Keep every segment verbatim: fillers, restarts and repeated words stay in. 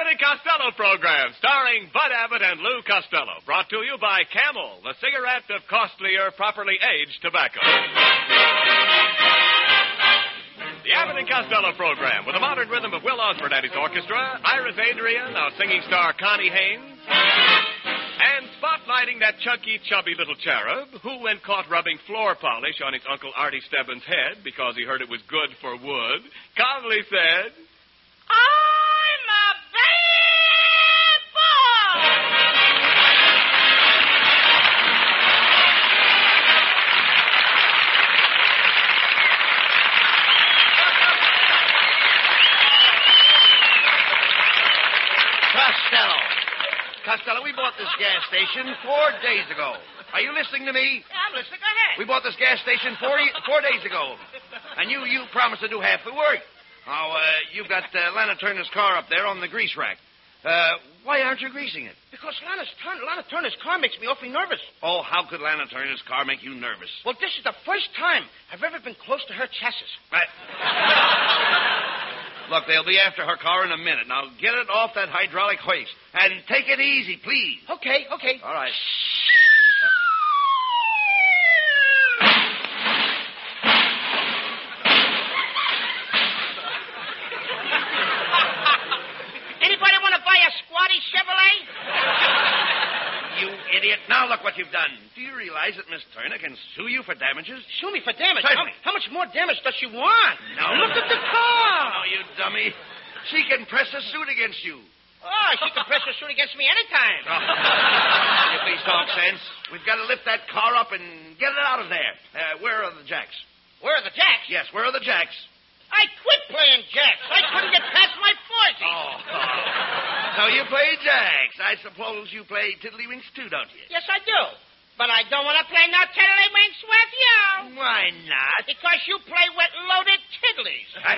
Abbott and Costello program, starring Bud Abbott and Lou Costello. Brought to you by Camel, the cigarette of costlier, properly aged tobacco. The Abbott and Costello program, with a modern rhythm of Will Osborne and his orchestra, Iris Adrian, our singing star Connie Haynes, and spotlighting that chunky, chubby little cherub who, when caught rubbing floor polish on his Uncle Artie Stebbins' head because he heard it was good for wood, calmly said, I'm a bad boy! Costello. Costello, we bought this gas station four days ago. Are you listening to me? Yeah, I'm listening. Go ahead. We bought this gas station four, four days ago. And you, you promised to do half the work. Now, uh, you've got uh, Lana Turner's car up there on the grease rack. Uh, why aren't you greasing it? Because Lana's Turner, Lana Turner's car makes me awfully nervous. Oh, how could Lana Turner's car make you nervous? Well, this is the first time I've ever been close to her chassis. Right. Look, they'll be after her car in a minute. Now, get it off that hydraulic hoist. And take it easy, please. Okay, okay. All right. Anybody want to buy a squatty Chevrolet? You idiot. Now look what you've done. Do you realize that Miss Turner can sue you for damages? Sue me for damage? Certainly. How, how much more damage does she want? No. Look at the car. Oh, you dummy. She can press a suit against you. Oh, she can press her suit against me anytime. Oh. You please talk sense. We've got to lift that car up and get it out of there. Uh, where are the jacks? Where are the jacks? Yes, where are the jacks? I quit playing jacks. I couldn't get past my forty. Oh. So you play jacks. I suppose you play tiddlywinks too, don't you? Yes, I do. But I don't want to play no tiddlywinks with you. Why not? Because you play with loaded tiddlies. I...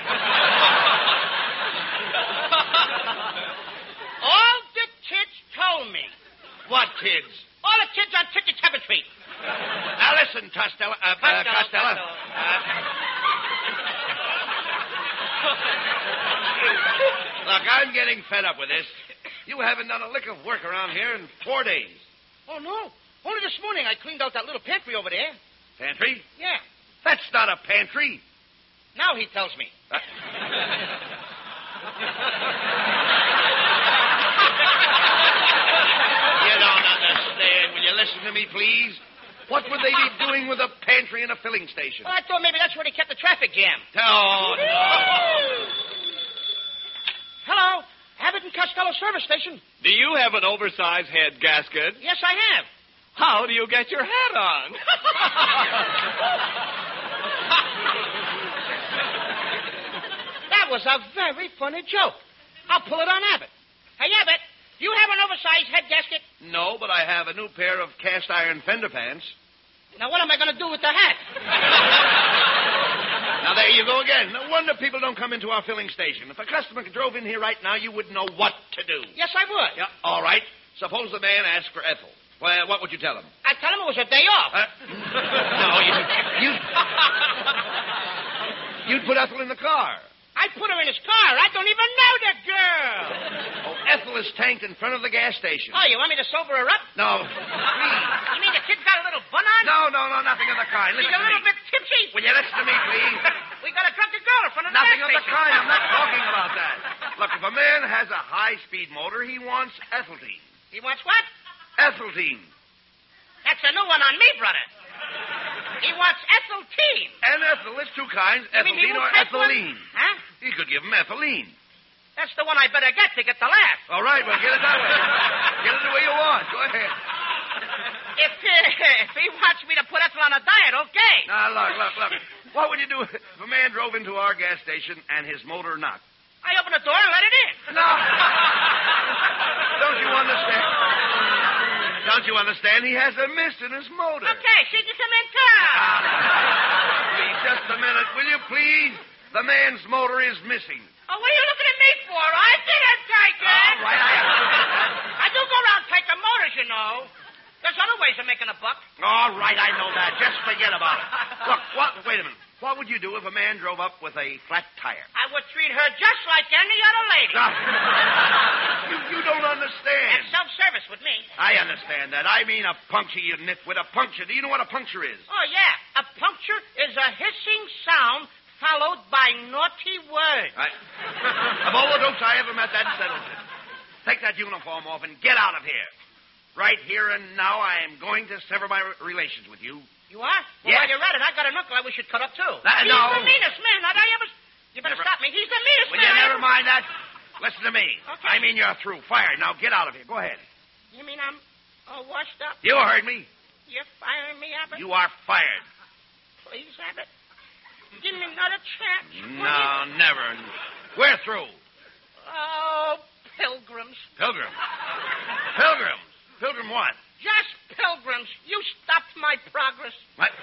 All the kids told me. What kids? All the kids on Ticket Street. Now listen, Costello. Uh, Costello, uh, Costello. Costello. Uh, look, I'm getting fed up with this. You haven't done a lick of work around here in four days. Oh, no. Only this morning I cleaned out that little pantry over there. Pantry? Yeah. That's not a pantry. Now he tells me. Uh... You don't understand. Will you listen to me, please? What would they be doing with a pantry and a filling station? Well, I thought maybe that's where they kept the traffic jam. Oh, no. Hello, Abbott and Costello service station. Do you have an oversized head gasket? Yes, I have. How do you get your hat on? That was a very funny joke. I'll pull it on Abbott. Hey, Abbott, do you have an oversized head gasket? No, but I have a new pair of cast iron fender pants. Now, what am I going to do with the hat? Now, there you go again. No wonder people don't come into our filling station. If a customer drove in here right now, you wouldn't know what to do. Yes, I would. Yeah, all right. Suppose the man asked for Ethel. Well, what would you tell him? I'd tell him it was a day off. Uh, no, you... You'd, you'd put Ethel in the car. I put her in his car. I don't even know the girl. Oh, Ethel is tanked in front of the gas station. Oh, you want me to sober her up? No, please. You mean the kid's got a little bun on? No, no, no, nothing of the kind. She's Listen a to little me. bit tipsy. Will you listen to me, please? We got a drunken girl in front of the Nothing gas of the station. kind. I'm not talking about that. Look, if a man has a high-speed motor, he wants ethylene. He wants what? Ethylene. That's a new one on me, brother. He wants ethylene. And ethyl, there's two kinds, You mean he ethylene or won't take one? ethylene. Huh? You could give him ethylene. That's the one I better get to get the laugh. All right, well, get it that way. Get it the way you want. Go ahead. If, uh, if he wants me to put ethyl on a diet, okay. Now, look, look, look. What would you do if a man drove into our gas station and his motor knocked? I open the door and let it in. No. Don't you understand? Don't you understand? He has a mist in his motor. Okay, see you some in car. Please, just a minute, will you please? The man's motor is missing. Oh, what are you looking at me for? I didn't take it. All right, I... I do go around taking motors, you know. There's other ways of making a buck. All right, I know that. Just forget about it. Look, what? Wait a minute. What would you do if a man drove up with a flat tire? I would treat her just like any other lady. Now, You don't understand. That's self-service with me. I understand that. I mean a puncture, you nitwit. A puncture. Do you know what a puncture is? Oh, yeah. A puncture is a hissing sound followed by naughty words. I... Of all the dopes I ever met, that settles it. Take that uniform off and get out of here. Right here and now, I am going to sever my re- relations with you. You are? Well, Yes. while you're at it, I got an uncle I wish you'd cut up, too. That- He's no. the meanest man that I ever... You better Never- stop me. He's the meanest Will man you I never ever... mind that? Listen to me. Okay. I mean, you're through. Fired. Now get out of here. Go ahead. You mean I'm all washed up? You heard me. You're firing me, Abbott? You are fired. Please, Abbott. Give me another chance. will you? No, never. We're through. Oh, pilgrims. Pilgrim. Pilgrim. Pilgrim what? Just pilgrims. You stopped my progress. What?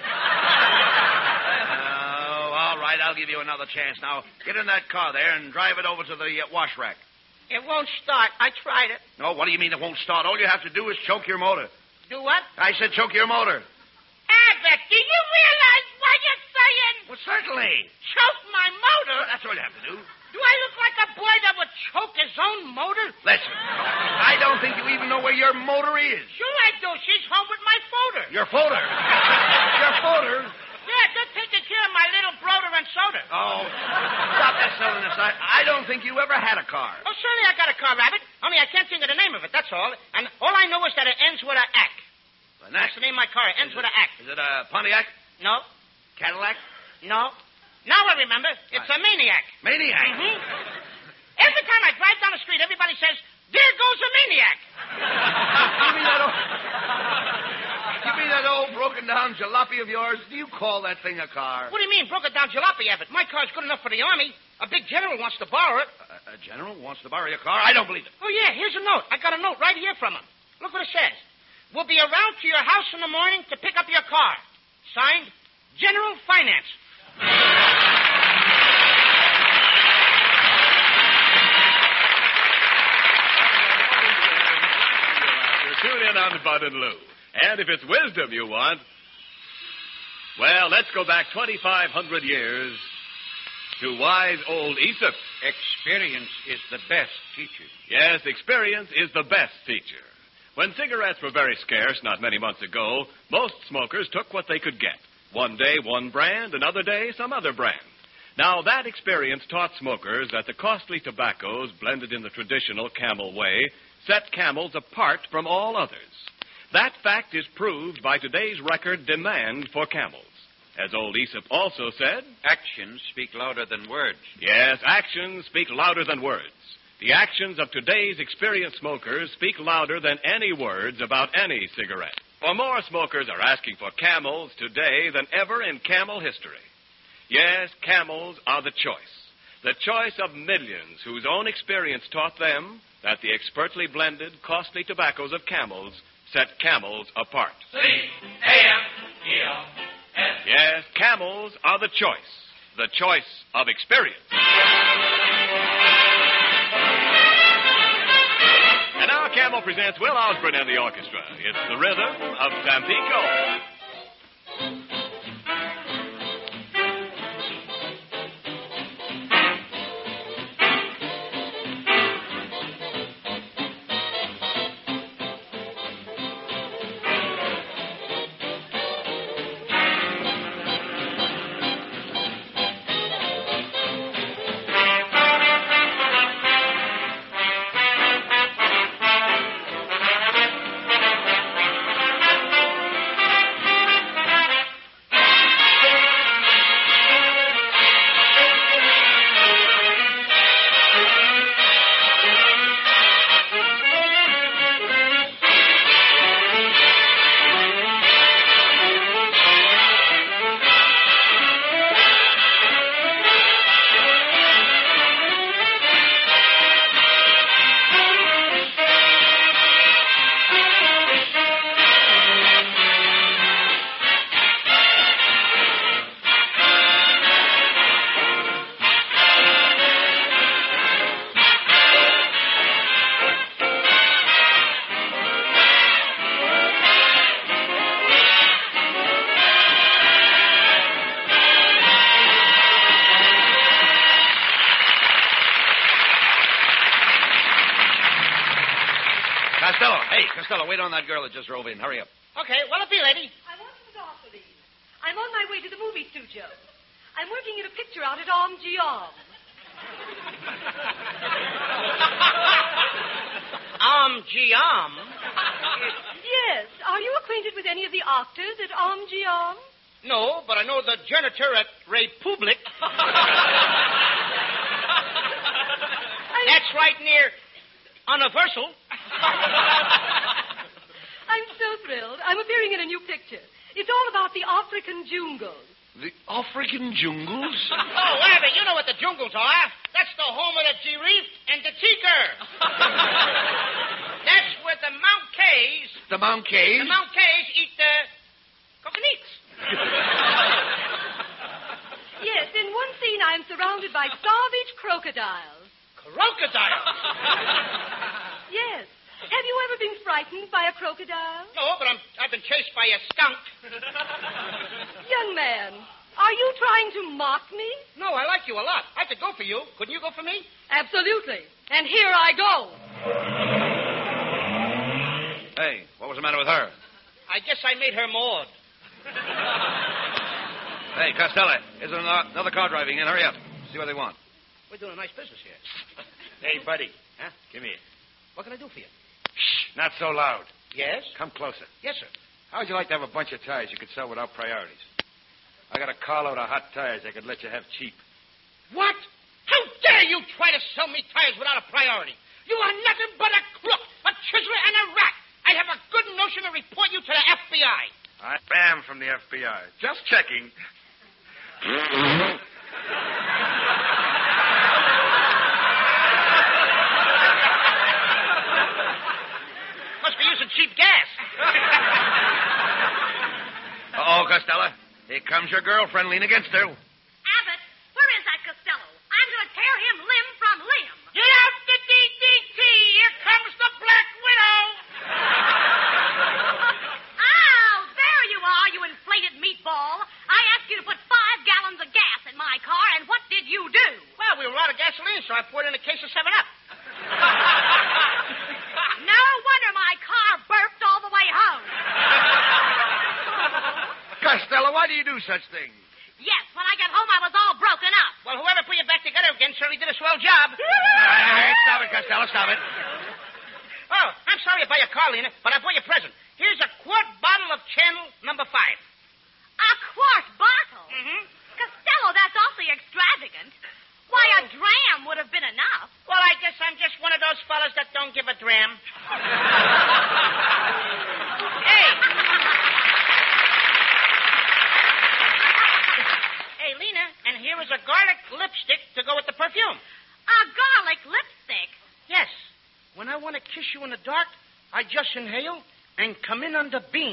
Oh, all right. I'll give you another chance. Now, get in that car there and drive it over to the uh, wash rack. It won't start. I tried it. No, what do you mean it won't start? All you have to do is choke your motor. Do what? I said choke your motor. Abbott, do you realize what you're saying? Well, certainly. Choke my motor? That's all you have to do. Do I look like a boy that would choke his own motor? Listen, I don't think you even know where your motor is. Sure I do. She's home with my folder. Your folder. Your folder? Yeah, they're taking care of my little broder and soda. Oh, stop that silliness. I, I don't think you ever had a car. Oh, certainly I got a car, Rabbit. Only I can't think of the name of it, that's all. And all I know is that it ends with a ack. An That's the name of my car. It ends with a ack. Is it a Pontiac? No. Cadillac? No. Now I remember. It's a maniac. Maniac? Mm-hmm. Every time I drive down the street, everybody says, there goes a maniac. You mean that old... You mean that old broken-down jalopy of yours? Do you call that thing a car? What do you mean, broken down jalopy, Abbott? My car's good enough for the Army. A big general wants to borrow it. A, a general wants to borrow your car? I don't believe it. Oh, yeah, here's a note. I got a note right here from him. Look what it says. We'll be around to your house in the morning to pick up your car. Signed, General Finance. Tune in on Bud and Lou. And if it's wisdom you want, well, let's go back twenty-five hundred years to wise old Aesop. Experience is the best teacher. Yes, experience is the best teacher. When cigarettes were very scarce not many months ago, most smokers took what they could get. One day, one brand, another day, some other brand. Now, that experience taught smokers that the costly tobaccos blended in the traditional Camel way set Camels apart from all others. That fact is proved by today's record demand for Camels. As old Aesop also said, Actions speak louder than words. yes, actions speak louder than words. The actions of today's experienced smokers speak louder than any words about any cigarette. For more smokers are asking for Camels today than ever in Camel history. Yes, Camels are the choice. The choice of millions whose own experience taught them that the expertly blended, costly tobaccos of Camels set Camels apart. C A M E L S. Yes, Camels are the choice. The choice of experience. And now Camel presents Will Osborne and the orchestra. It's the rhythm of Tampico. Costello. Hey, Costello, wait on that girl that just drove in. Hurry up. Okay, what'll it be, lady? I want to offer these. I'm on my way to the movie studio. I'm working at a picture out at Om G Om. Om G Om? Yes. Are you acquainted with any of the actors at Om G Om? No, but I know the janitor at Republic. That's right near Universal. I'm so thrilled. I'm appearing in a new picture. It's all about the African jungles. The African jungles? Oh, wait a minute. You know what the jungles are. That's the home of the giraffe and the tiger. That's where the Mount Kays... The Mount Kays? The Mount Kays eat the coconuts. Yes, in one scene I'm surrounded by savage crocodiles. Crocodiles? Yes. Have you ever been frightened by a crocodile? No, but I'm, I've been chased by a skunk. Young man, are you trying to mock me? No, I like you a lot. I could go for you. Couldn't you go for me? Absolutely. And here I go. Hey, what was the matter with her? I guess I made her Maud. Hey, Costello, is there another car driving in? Hurry up. See what they want. We're doing a nice business here. Hey, buddy. Huh? Come here. What can I do for you? Shh, not so loud. Yes? Come closer. Yes, sir. How would you like to have a bunch of tires you could sell without priorities? I got a carload of hot tires I could let you have cheap. What? How dare you try to sell me tires without a priority? You are nothing but a crook, a chiseler, and a rat. I have a good notion to report you to the F B I. I am from the F B I. Just checking. Must be using cheap gas. Uh-oh, Costello. Here comes your girlfriend. Lean against her. Abbott, where is that Costello? I'm going to tear him limb from limb. Get out the D D T. Here comes the Black Widow. Oh, there you are, you inflated meatball. I asked you to put five gallons of gas in my car, and what did you do? Well, we were out of gasoline, so I poured in a case of seven up. No wonder my car burped all the way home. Costello, why do you do such things? Yes, when I got home, I was all broken up. Well, whoever put you back together again certainly did a swell job. Hey, stop it, Costello, stop it. Oh, I'm sorry about your car, Lena, but I bought you a present. Here's a quart bottle of Channel number five. A quart bottle? Mm-hmm. Costello, that's awfully extravagant. Why, a dram would have been enough. Well, I guess I'm just one of those fellas that don't give a dram. Hey. Hey, Lena, and here is a garlic lipstick to go with the perfume. A garlic lipstick? Yes. When I want to kiss you in the dark, I just inhale and come in under beam.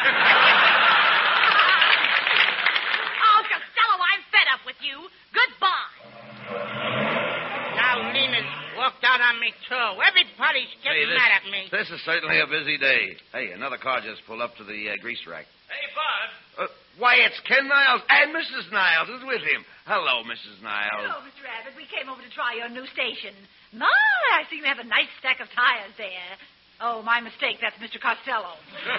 Oh, Costello, I'm fed up with you. Goodbye. Now Lena's walked out on me, too. Everybody's getting Hey, this, mad at me. This is certainly a busy day. Hey, another car just pulled up to the uh, grease rack. Hey, Bud. Uh, why, it's Ken Niles, and Missus Niles is with him. Hello, Missus Niles. Hello, Mister Abbott. We came over to try your new station. My, I see you have a nice stack of tires there. Oh, my mistake. That's Mister Costello.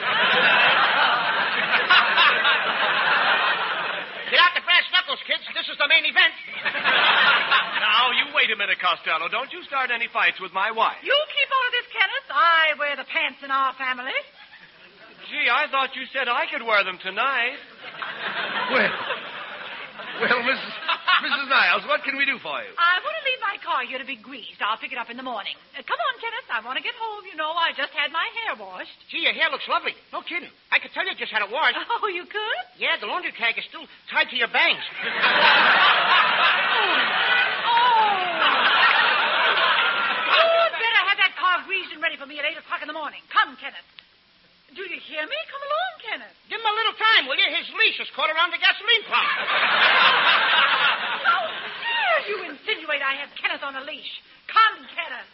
Get out the brass knuckles, kids. This is the main event. Now, you wait a minute, Costello. Don't you start any fights with my wife. You keep on this, Kenneth. I wear the pants in our family. Gee, I thought you said I could wear them tonight. Well, well, Missus Missus Niles, what can we do for you? I want to leave my car here to be greased. I'll pick it up in the morning. Uh, come on, Kenneth. I want to get home. You know, I just had my hair washed. Gee, your hair looks lovely. No kidding. I could tell you just had it washed. Oh, you could? Yeah, the laundry tag is still tied to your bangs. You'd better have that car greased and ready for me at eight o'clock in the morning. Come, Kenneth. Do you hear me? Come along, Kenneth. Give him a little time, will you? His leash is caught around the gasoline pump. How dare you insinuate I have Kenneth on a leash? Come, Kenneth.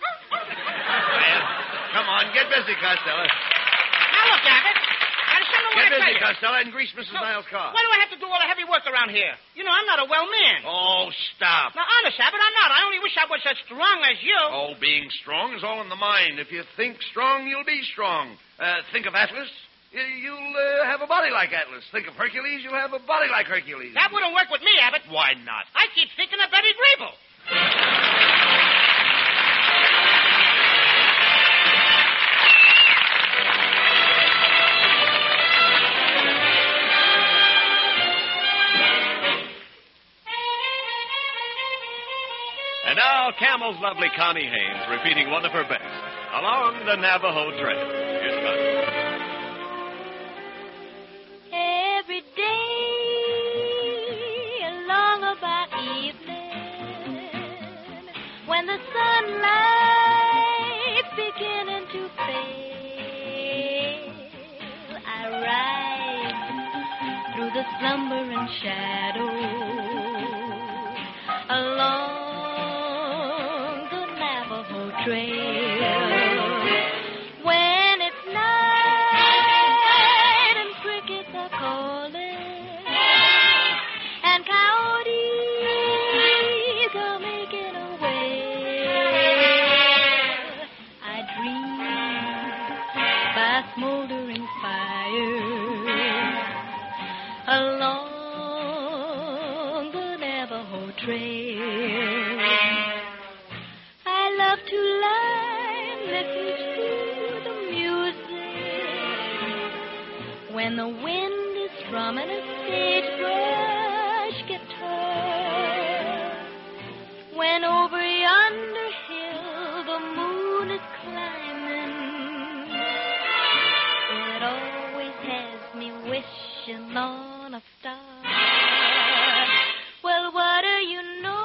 Well, come on, get busy, Costello. Now, look, Abbott. Now, there's something a Get I tell busy, you? Costello, and grease Missus No, Niles' car. Why do I have to do all the heavy work around here? You know, I'm not a well man. Oh, stop. Now, honest, Abbott, I'm not. I only wish I was as strong as you. Oh, being strong is all in the mind. If you think strong, you'll be strong. Uh, think of Atlas. y- You'll uh, have a body like Atlas. Think of Hercules. You'll have a body like Hercules. That wouldn't work with me, Abbott. Why not? I keep thinking of Betty Grable. And now, Camel's lovely Connie Haynes repeating one of her best, Along the Navajo Trail. Here's Connie. Every day along about evening, when the sunlight's beginning to fade, I ride through the slumbering shadows along trail. When it's night and crickets are calling and coyotes are making a wail, I dream by smoldering fire along the Navajo Trail. To lie, listen to the music when the wind is strumming a sagebrush guitar. When over yonder hill the moon is climbing, it always has me wishing on a star. Well, what do you know?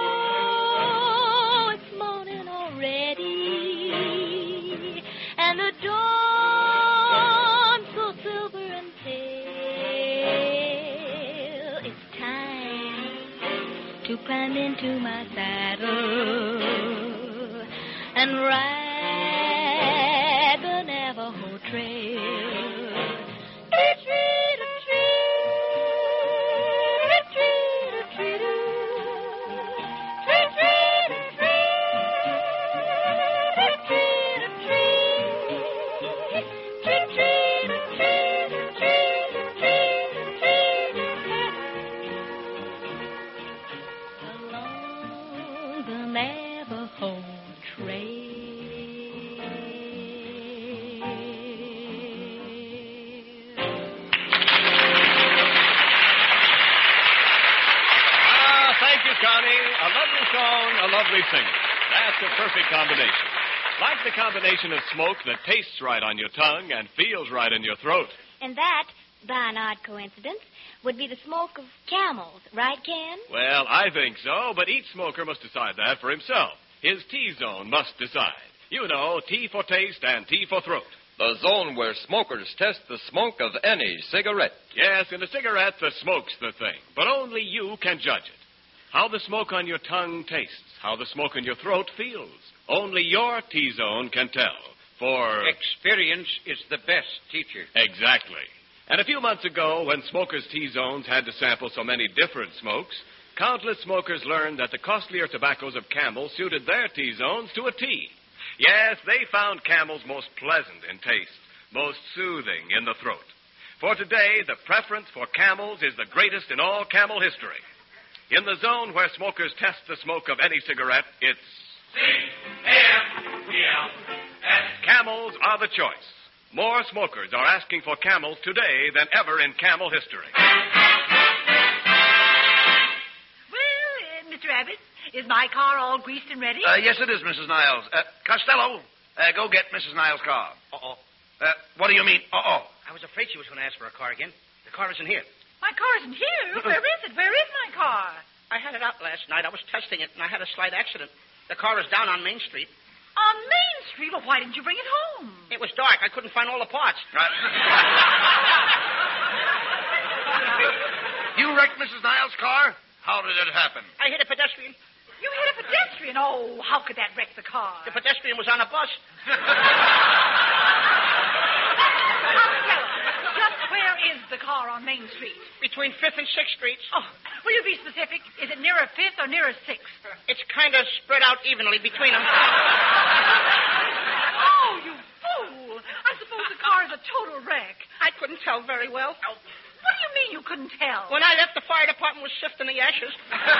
And the dawn so silver and pale. It's time to climb into my saddle and ride the Navajo Trail. Singer. That's a perfect combination. Like the combination of smoke that tastes right on your tongue and feels right in your throat. And that, by an odd coincidence, would be the smoke of camels, right, Ken? Well, I think so, but each smoker must decide that for himself. His T-zone must decide. You know, T for taste and T for throat. The zone where smokers test the smoke of any cigarette. Yes, in a cigarette, the smoke's the thing, but only you can judge it. How the smoke on your tongue tastes, how the smoke in your throat feels. Only your T-zone can tell. For experience is the best teacher. Exactly. And a few months ago, when smokers' T-zones had to sample so many different smokes, countless smokers learned that the costlier tobaccos of Camel suited their T-zones to a T. Yes, they found Camel's most pleasant in taste, most soothing in the throat. For today, the preference for Camels is the greatest in all Camel history. In the zone where smokers test the smoke of any cigarette, it's C A M E L S. Camels are the choice. More smokers are asking for Camels today than ever in Camel history. Well, uh, Mister Abbott, is my car all greased and ready? Uh, yes, it is, Missus Niles. Uh, Costello, uh, go get Missus Niles' car. Uh-oh. Uh, what do you mean, uh-oh? I was afraid she was going to ask for a car again. The car isn't here. My car isn't here. Where is it? Where is my car? I had it out last night. I was testing it, and I had a slight accident. The car is down on Main Street. On Main Street? Well, why didn't you bring it home? It was dark. I couldn't find all the parts. You wrecked Missus Niles' car? How did it happen? I hit a pedestrian. You hit a pedestrian? Oh, how could that wreck the car? The pedestrian was on a bus. Costello, just Where is the car on Main Street? Between fifth and sixth Streets. Oh, will you be specific? Is it nearer fifth or nearer sixth? It's kind of spread out evenly between them. Oh, you fool. I suppose the car is a total wreck. I couldn't tell very well. What do you mean you couldn't tell? When I left, the fire department was sifting the ashes.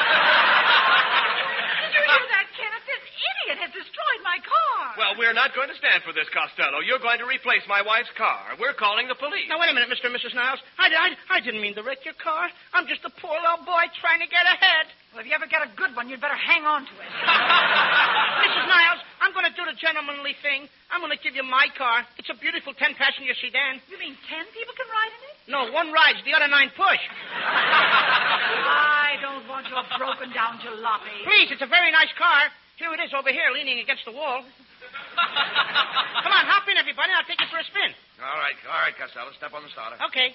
Did you hear that, Kenneth? This idiot has destroyed my car. Well, we're not going to stand for this, Costello. You're going to replace my wife's car. We're calling the police. Now, wait a minute, Mister and Missus Niles. I, I, I didn't mean to wreck your car. I'm just a poor little boy trying to get ahead. Well, if you ever get a good one, you'd better hang on to it. Missus Niles, I'm going to do the gentlemanly thing. I'm going to give you my car. It's a beautiful ten-passenger sedan. You mean ten people can ride in it? No, one rides, the other nine push. I don't want your broken-down jalopy. Please, it's a very nice car. Here it is over here, leaning against the wall. Come on, hop in, everybody. I'll take you for a spin. All right, all right, Costello. Step on the starter. Okay.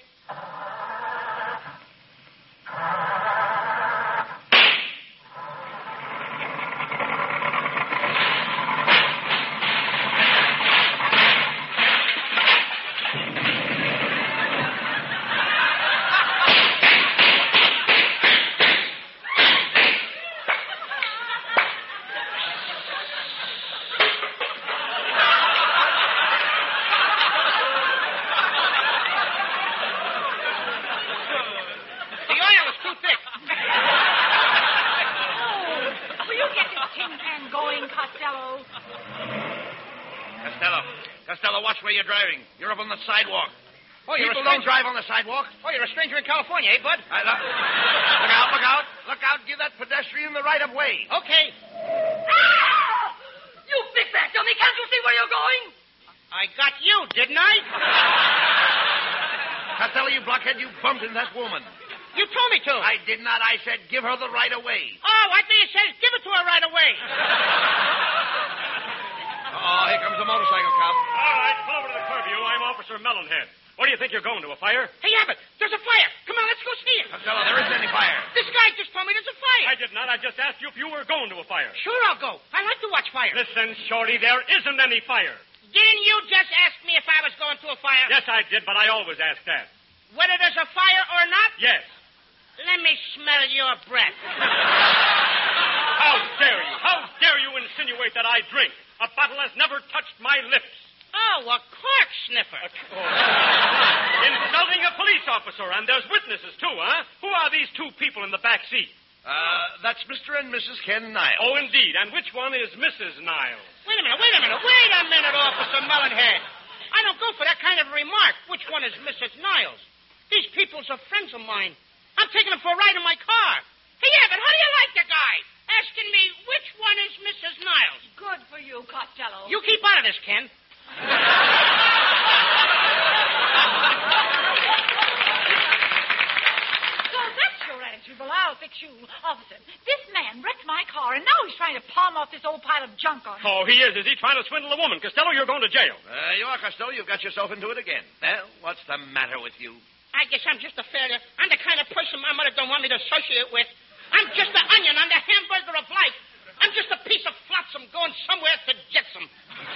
Where you're driving. You're up on the sidewalk. Oh, you're People a don't drive on the sidewalk. Oh, you're a stranger in California, eh, Bud? I look. Look out, look out. Look out. Give that pedestrian the right of way. Okay. Ah! You big fat dummy. Can't you see where you're going? I got you, didn't I? Costello, you blockhead, you bumped into that woman. You told me to. I did not. I said give her the right of way. Oh, I think you said give it to her right away. Oh, here comes the motorcycle cop. All right, pull over to the curfew. I'm Officer Mellonhead. Where do you think you're going to, a fire? Hey, Abbott, there's a fire. Come on, let's go see it. Costello, there isn't any fire. This guy just told me there's a fire. I did not. I just asked you if you were going to a fire. Sure, I'll go. I like to watch fire. Listen, Shorty, there isn't any fire. Didn't you just ask me if I was going to a fire? Yes, I did, but I always ask that. Whether there's a fire or not? Yes. Let me smell your breath. How dare you? How dare you insinuate that I drink? A bottle has never touched my lips. Oh, a cork sniffer. Oh. Insulting a police officer, and there's witnesses, too, huh? Who are these two people in the back seat? Uh, that's Mister and Missus Ken Niles. Oh, indeed. And which one is Missus Niles? Wait a minute, wait a minute, wait a minute, Officer Mellonhead. I don't go for that kind of remark. Which one is Missus Niles? These people's are friends of mine. I'm taking them for a ride in my car. Hey, Evan, how do you like the guy? Asking me which one is Missus Niles. Good for you, Costello. You keep out of this, Ken. So that's your answer. Well, I'll fix you. Officer, this man wrecked my car, and now he's trying to palm off this old pile of junk on me. Oh, he is. Is he trying to swindle a woman? Costello, you're going to jail. Uh, you are, Costello. You've got yourself into it again. Well, what's the matter with you? I guess I'm just a failure. I'm the kind of person my mother don't want me to associate with. I'm just an onion. I'm the hamburger of life. I'm just a piece of flotsam going somewhere to jetsam.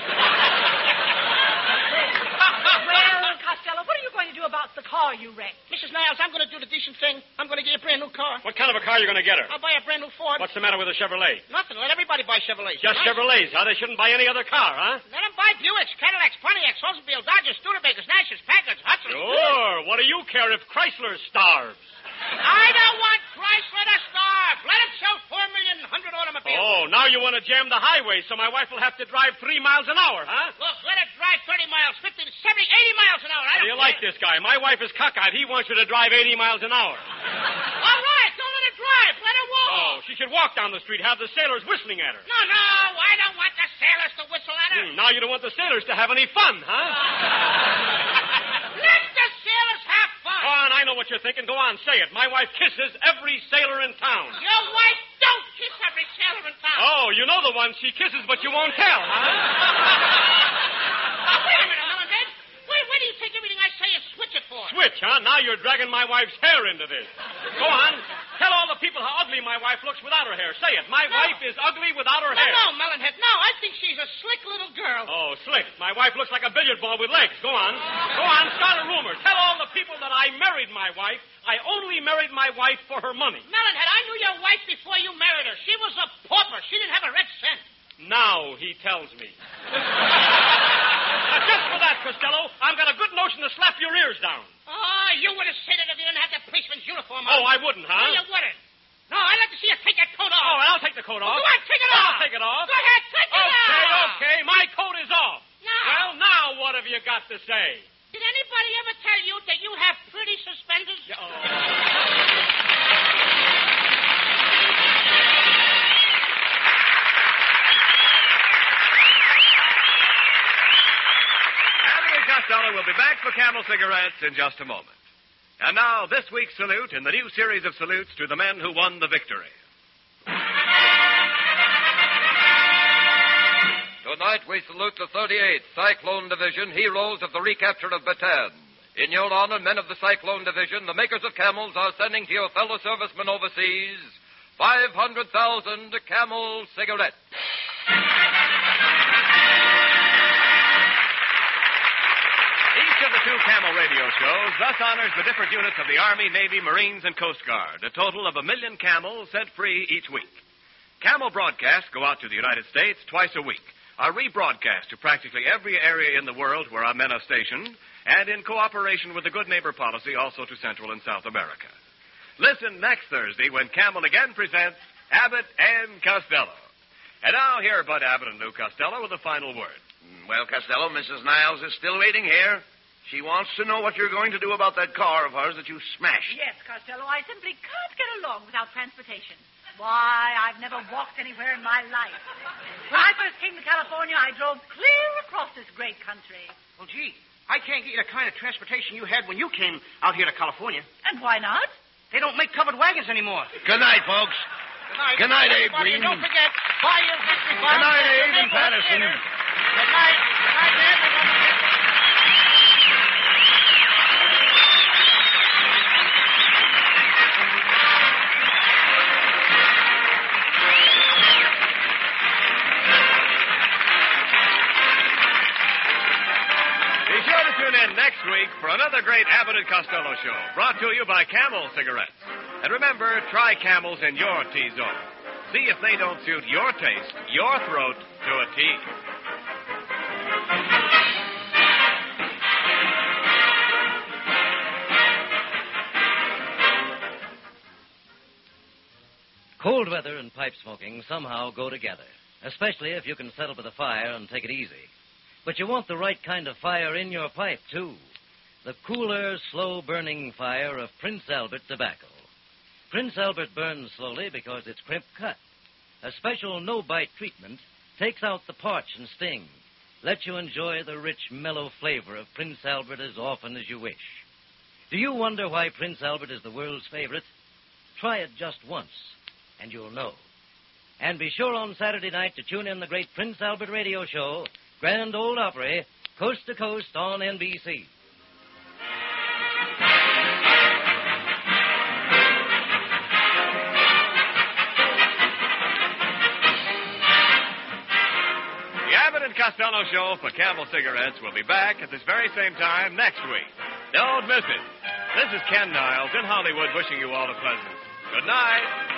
Well, Costello, what are you going to do about the car you wrecked? Missus Niles, I'm going to do the decent thing. I'm going to get a brand new car. What kind of a car are you going to get her? I'll buy a brand new Ford. What's the matter with a Chevrolet? Nothing. Let everybody buy Chevrolets. Just Right? Chevrolets, huh? They shouldn't buy any other car, huh? Let them buy Buicks, Cadillacs, Pontiacs, Oldsmobile, Dodgers, Studebakers, Nashes, Packards, Hudsons. Sure. What do you care if Chrysler starves? I don't want Chrysler to starve. Let them sell four million hundred automobiles. Oh, now you want to jam the highway so my wife will have to drive three miles an hour, huh? Look, let it drive thirty miles, fifty, seventy, eighty miles an hour. I How don't do you care. like this guy? My wife is cockeyed. He wants you to drive eighty miles an hour. All right, don't let it drive. Let it walk. Oh, she should walk down the street, have the sailors whistling at her. No, no, I don't want the sailors to whistle at her. Hmm, now you don't want the sailors to have any fun, huh? Let the sailors have fun. Go on, I know what you're thinking. Go on, say it. My wife kisses every sailor in town. Your wife don't kiss every sailor in town. Oh, you know the one she kisses, but you won't tell, huh? Wait a minute, Melonhead. Where, where do you take everything I say and switch it for? Switch, huh? Now you're dragging my wife's hair into this. Go on. Tell all the people how ugly my wife looks without her hair. Say it. My No. wife is ugly without her No, hair. no, Melonhead. No, I think she's a slick little girl. Oh, slick. My wife looks like a billiard ball with legs. Go on. Go on, start a rumor. Tell all the people that I married my wife. I only married my wife for her money. Melonhead, I knew your wife before you married her. She was a pauper. She didn't have a red cent. Now he tells me. Now, just for that, Costello, I've got a good notion to slap your ears down. Oh, you would have said it if you didn't have the policeman's uniform on. Oh, I wouldn't, huh? No, you wouldn't. No, I'd like to see you take that coat off. Oh, I'll take the coat off. Go on, take it I'll off. take it off. Go ahead, take it okay, off. Okay, okay, my coat is off. Now. Well, now what have you got to say? Did anybody ever tell you that you have pretty suspenders? Yeah, oh. Costello will be back for Camel cigarettes in just a moment. And now, this week's salute in the new series of salutes to the men who won the victory. Tonight we salute the thirty-eighth Cyclone Division, heroes of the recapture of Bataan. In your honor, men of the Cyclone Division, the makers of Camels are sending to your fellow servicemen overseas five hundred thousand Camel cigarettes. Each of the two Camel radio shows thus honors the different units of the Army, Navy, Marines, and Coast Guard, a total of a million camels set free each week. Camel broadcasts go out to the United States twice a week, are rebroadcast to practically every area in the world where our men are stationed, and in cooperation with the Good Neighbor policy also to Central and South America. Listen next Thursday when Camel again presents Abbott and Costello. And now here are Bud Abbott and Lou Costello with a final word. Well, Costello, Missus Niles is still waiting here. She wants to know what you're going to do about that car of hers that you smashed. Yes, Costello, I simply can't get along without transportation. Why, I've never walked anywhere in my life. When I first came to California, I drove clear across this great country. Well, gee, I can't get you the kind of transportation you had when you came out here to California. And why not? They don't make covered wagons anymore. Good night, folks. Good night. Good night, Abe Everybody, Green. Don't forget, buy your victory bonds. Good night, at the Abe and neighborhood Patterson. theater. Good night. Good night, everyone. Be sure to tune in next week for another great Abbott and Costello show, brought to you by Camel Cigarettes. And remember, try Camels in your T-zone. See if they don't suit your taste, your throat, to a T. Cold weather and pipe smoking somehow go together, especially if you can settle with a fire and take it easy. But you want the right kind of fire in your pipe, too. The cooler, slow-burning fire of Prince Albert tobacco. Prince Albert burns slowly because it's crimp cut. A special no-bite treatment takes out the parch and sting, lets you enjoy the rich, mellow flavor of Prince Albert as often as you wish. Do you wonder why Prince Albert is the world's favorite? Try it just once, and you'll know. And be sure on Saturday night to tune in the great Prince Albert radio show, Grand Ole Opry, coast to coast on N B C. The Abbott and Costello show for Camel Cigarettes will be back at this very same time next week. Don't miss it. This is Ken Niles in Hollywood wishing you all a pleasant good night.